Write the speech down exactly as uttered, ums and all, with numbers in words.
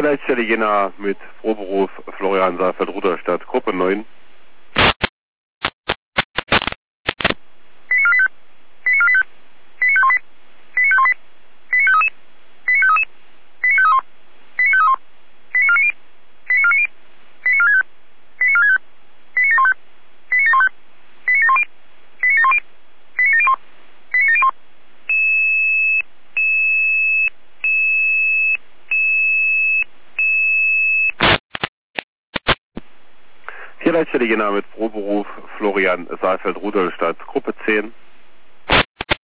Leitstelle Jena mit Frohberuf Florian Saalfeld-Rudolstadt, Gruppe neun. Hier Leitstelle Jena mit Frohberuf Florian Saalfeld-Rudolstadt, Gruppe zehn.